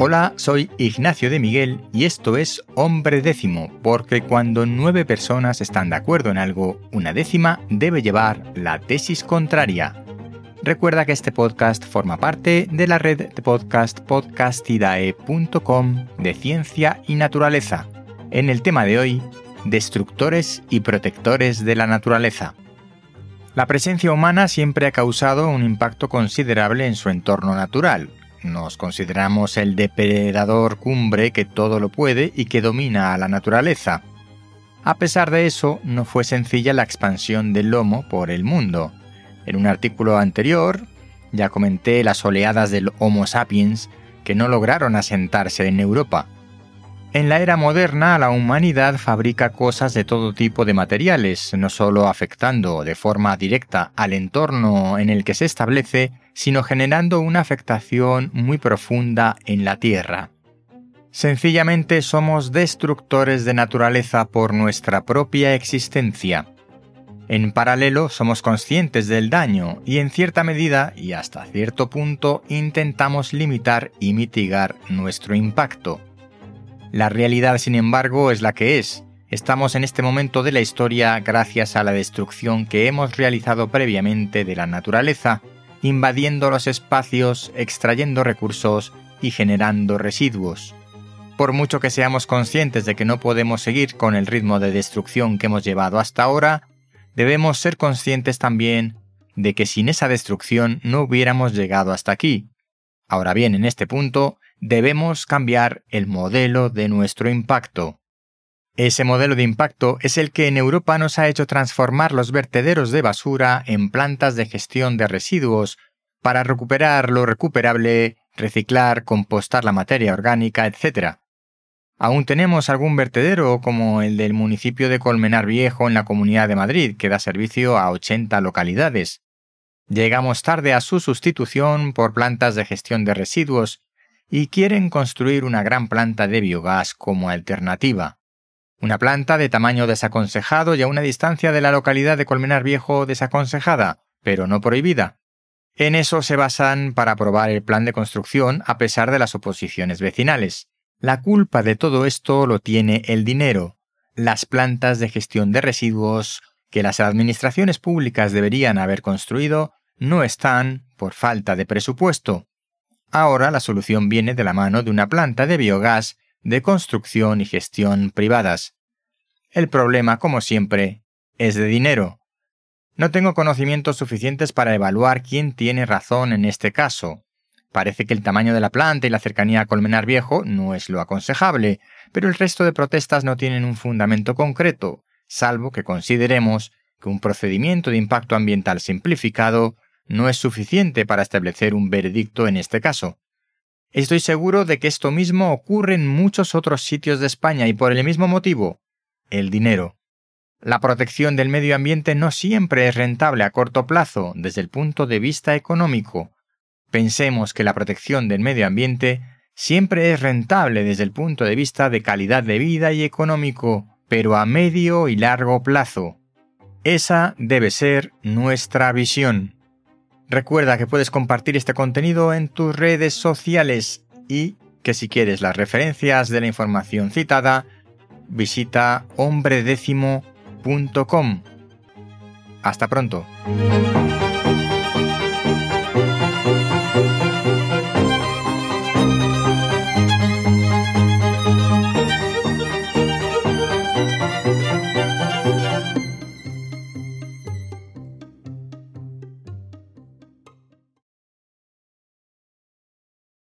Hola, soy Ignacio de Miguel y esto es Hombre Décimo, porque cuando 9 personas están de acuerdo en algo, una décima debe llevar la tesis contraria. Recuerda que este podcast forma parte de la red de podcast podcastidae.com de ciencia y naturaleza. En el tema de hoy, destructores y protectores de la naturaleza. La presencia humana siempre ha causado un impacto considerable en su entorno natural. Nos consideramos el depredador cumbre que todo lo puede y que domina a la naturaleza. A pesar de eso, no fue sencilla la expansión del Homo por el mundo. En un artículo anterior, ya comenté las oleadas del Homo sapiens que no lograron asentarse en Europa. En la era moderna, la humanidad fabrica cosas de todo tipo de materiales, no solo afectando de forma directa al entorno en el que se establece, sino generando una afectación muy profunda en la Tierra. Sencillamente somos destructores de naturaleza por nuestra propia existencia. En paralelo, somos conscientes del daño y en cierta medida y hasta cierto punto intentamos limitar y mitigar nuestro impacto. La realidad, sin embargo, es la que es. Estamos en este momento de la historia gracias a la destrucción que hemos realizado previamente de la naturaleza, invadiendo los espacios, extrayendo recursos y generando residuos. Por mucho que seamos conscientes de que no podemos seguir con el ritmo de destrucción que hemos llevado hasta ahora, debemos ser conscientes también de que sin esa destrucción no hubiéramos llegado hasta aquí. Ahora bien, en este punto, debemos cambiar el modelo de nuestro impacto. Ese modelo de impacto es el que en Europa nos ha hecho transformar los vertederos de basura en plantas de gestión de residuos para recuperar lo recuperable, reciclar, compostar la materia orgánica, etc. Aún tenemos algún vertedero como el del municipio de Colmenar Viejo en la Comunidad de Madrid, que da servicio a 80 localidades. Llegamos tarde a su sustitución por plantas de gestión de residuos y quieren construir una gran planta de biogás como alternativa. Una planta de tamaño desaconsejado y a una distancia de la localidad de Colmenar Viejo desaconsejada, pero no prohibida. En eso se basan para aprobar el plan de construcción a pesar de las oposiciones vecinales. La culpa de todo esto lo tiene el dinero. Las plantas de gestión de residuos que las administraciones públicas deberían haber construido no están por falta de presupuesto. Ahora la solución viene de la mano de una planta de biogás de construcción y gestión privadas. El problema, como siempre, es de dinero. No tengo conocimientos suficientes para evaluar quién tiene razón en este caso. Parece que el tamaño de la planta y la cercanía a Colmenar Viejo no es lo aconsejable, pero el resto de protestas no tienen un fundamento concreto, salvo que consideremos que un procedimiento de impacto ambiental simplificado no es suficiente para establecer un veredicto en este caso. Estoy seguro de que esto mismo ocurre en muchos otros sitios de España y por el mismo motivo, el dinero. La protección del medio ambiente no siempre es rentable a corto plazo desde el punto de vista económico. Pensemos que la protección del medio ambiente siempre es rentable desde el punto de vista de calidad de vida y económico, pero a medio y largo plazo. Esa debe ser nuestra visión. Recuerda que puedes compartir este contenido en tus redes sociales y que si quieres las referencias de la información citada, visita hombredécimo.com. Hasta pronto.